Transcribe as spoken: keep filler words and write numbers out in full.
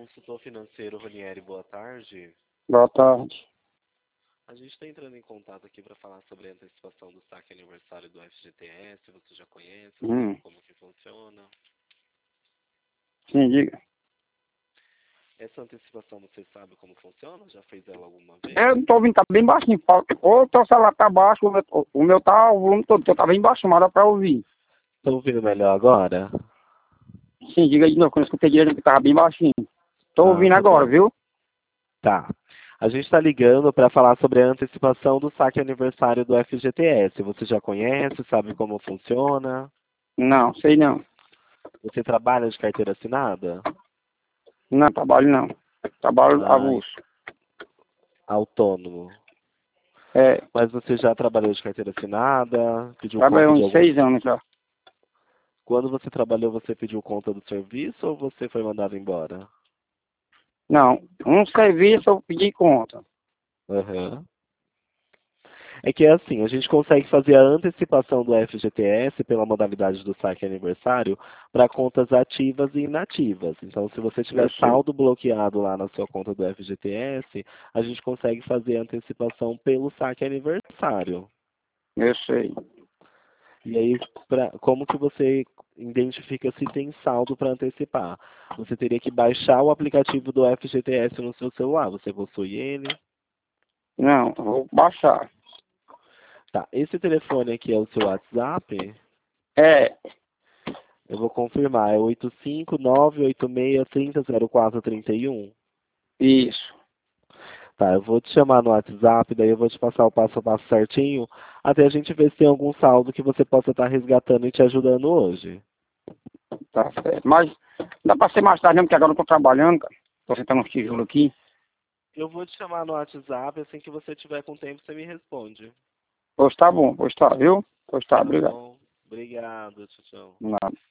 consultor financeiro Ranieri, boa tarde. Boa tarde. A gente está entrando em contato aqui para falar sobre a antecipação do saque aniversário do F G T S. Você já conhece, Hum. como que funciona? Sim, diga. Essa antecipação você sabe como funciona? Já fez ela alguma vez? Eu não tô ouvindo, tá bem baixinho. Ou o teu celular tá baixo, o meu, o meu tá, o volume todo, teu tá bem baixo, mas dá pra ouvir. Estão ouvindo melhor agora? Sim, diga aí de novo, quando eu escutei direito que tava bem baixinho. Tô Ah, ouvindo tá agora, bom. viu? Tá. A gente está ligando para falar sobre a antecipação do saque aniversário do F G T S. Você já conhece, sabe como funciona? Não, sei não. Você trabalha de carteira assinada? Não, trabalho não. Trabalho Ah, avulso. autônomo. É, Mas você já trabalhou de carteira assinada? Pediu trabalhei conta de uns algum... seis anos já. Quando você trabalhou, você pediu conta do serviço ou você foi mandado embora? Não, um serviço eu pedi conta. Aham. É que é assim, a gente consegue fazer a antecipação do F G T S pela modalidade do saque aniversário para contas ativas e inativas. Então, se você tiver Eu sei, saldo bloqueado lá na sua conta do F G T S, a gente consegue fazer a antecipação pelo saque aniversário. eu sei. E aí, pra, como que você identifica se tem saldo para antecipar? Você teria que baixar o aplicativo do F G T S no seu celular. Você possui ele? Não, eu vou baixar. Tá. Esse telefone aqui é o seu WhatsApp? É, Eu vou confirmar. É oito cinco nove oito seis três zero zero quatro três um? isso. Tá, eu vou te chamar no WhatsApp, daí eu vou te passar o passo a passo certinho, até a gente ver se tem algum saldo que você possa estar resgatando e te ajudando hoje. Tá certo. Mas dá pra ser mais tarde mesmo, porque agora eu tô trabalhando, cara. Tô sentando uns tijolos aqui. Eu vou te chamar no WhatsApp, assim que você tiver com tempo, você me responde. Pois tá bom, pois tá, viu? Pois tá, Tá obrigado. bom? Obrigado, tchau, tchau. Nada.